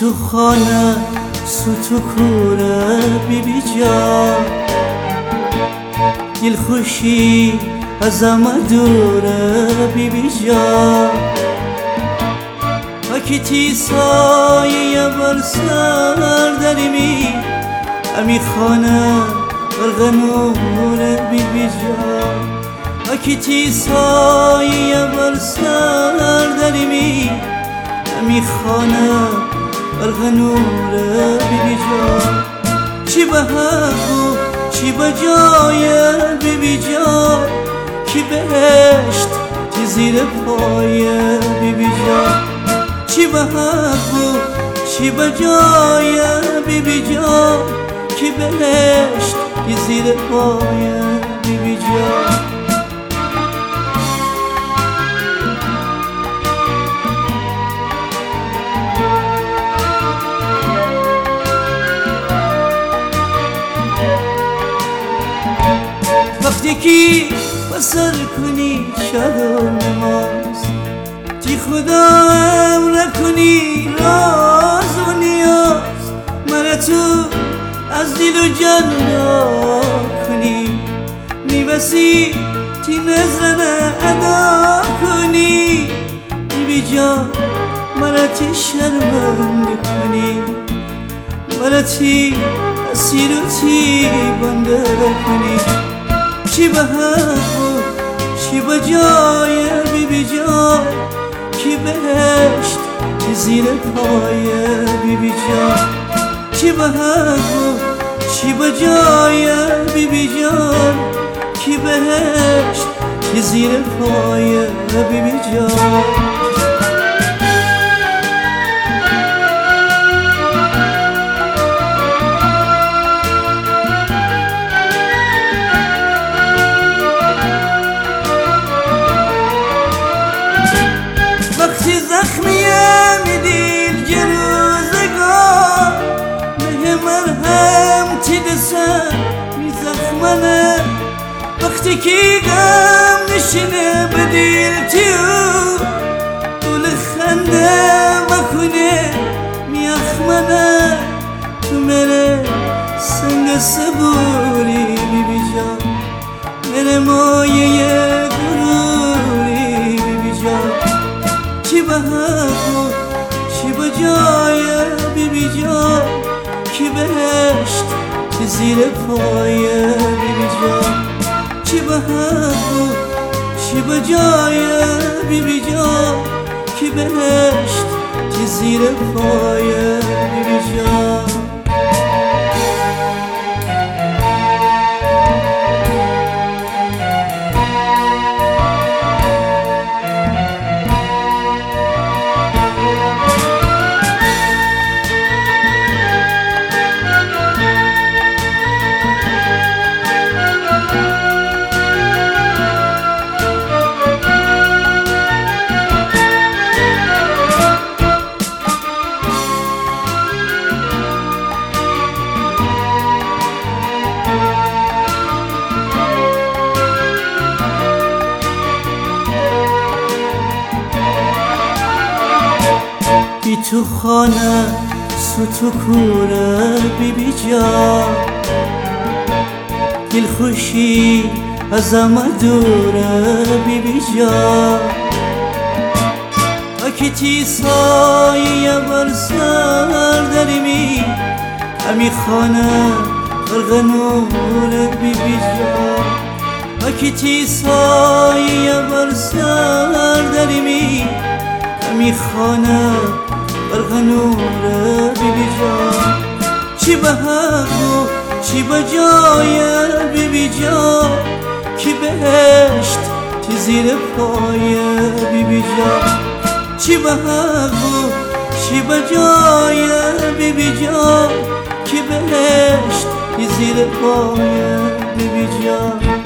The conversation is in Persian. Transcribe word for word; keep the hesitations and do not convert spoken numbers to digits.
تو خانه سوتو کوره بی بی جان، دل خوشی ازم دوره بی بی جان. وقتی سایه بر سر دریمی امی خانه غرق نور بی بی جان. وقتی سایه بر سر دریمی امی خانه غرق نور بی بی جان. چی به حق و چی به جای بی بی جان، کی بهشت کی زیر پای بی بی جان. چی به حق و چی به جای بی بی جان، کی بهشت کی زیر پای بی بی جان. وقتی که بسر کنی شاد و نماز، تی خدا امر کنی راز و نیاز، مرا تو از دل و جان کنی، میبسی تی نظرن ادا کنی. بی بی جان مرا تی شرمنده کنی، مرا تی اسیر و تی بنده کنی. چی به حق و چی به جای بی بی جان، کی بهشت کی زیر پای بی بی جان. چی به حق و چی به جای بی بی جان، کی بهشت کی زیر پای بی بی جان. زخمیه دل جروزگار، مه مرهم تی دسم می زخمنه. وقتی که غم نشینه به دل تیو، گل خنده مکنه می اخمنه. تو مره سنگ صبوری بی بی جان، مره مایه گروری بی بی جان. چی به حق و چی به جای بی بی جان، کی بهشت کی زیر پای بی بی جان. چی به حق و چی به جای بی بی جان، کی بهشت کی زیر پای بی بی جان. بی تو خانه سوتو کوره بی بی جان، دل خوشی ازم دوره بی بی جان. وقتی سایه بر سر دریمی امی خانه غرق نور بی بی جان. وقتی سایه بر سر دریمی امی خانه غرق نور بی بی جان. چی به حق و چی به جای بی بی جان، کی بهشت کی زیر پای بی بی جان. چی به حق و چی به جای بی بی جان، کی بهشت کی زیر پای بی بی جان.